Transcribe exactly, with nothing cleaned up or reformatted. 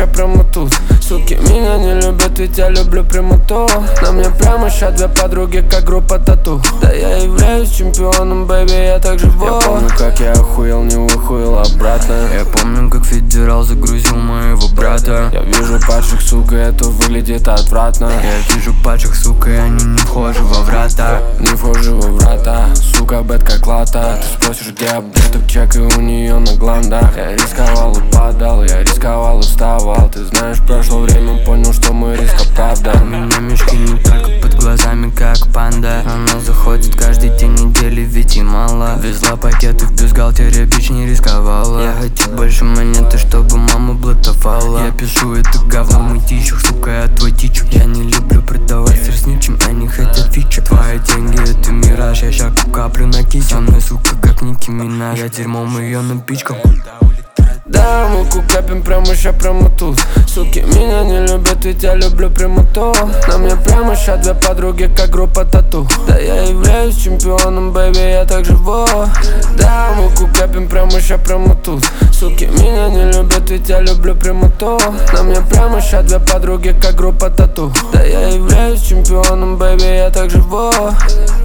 ща прямо тут. Суки меня не любят, ведь я люблю прямоту. На мне прямо ща две подруги, как группа тату. Да я являюсь чемпионом, бэйби, я так живу. Я помню, как я охуел, не выхуел обратно. Я помню, как федерал загрузил моего брата. Я вижу падших, сука, это выглядит отвратно. Я вижу падших, сука, и они не вхожи во врата. Не вхожи во врата, сука, бэт как лата. Ты спросишь, где обдеток чек, и у нее на гландах. Я рисковал и падал, я рисковал и вставал. Ты знаешь, прошло время, понял, что мой риск оправдан. У меня мешки не только под глазами, как панда. Она заходит каждый день недели, ведь и мало. Везла пакеты в бюстгальтере, бич не рисковала. Я хочу больше монеты, чтобы мама блатовала. Я пишу это говно в мытищах, сука, я твой тичу. Я не люблю продавать сверснючим, они хотят фичи. Твои деньги это мираж, я щаку каплю на кичу. Со мной, сука, как Ники Минаж, я дерьмом ее напичкал. Да, мы кукапим прямо ща прямо тут. Суки меня не любят, ведь я люблю прямоту. На мне прямо ща две подруги, как группа тату. Да я являюсь чемпионом, бэйби, я так живу. Да, мы кукапим прямо ща прямо тут. Суки меня не любят, ведь я люблю прямоту. На мне прямо ща две подруги, как группа тату. Да я являюсь чемпионом, бэйби, я так живу.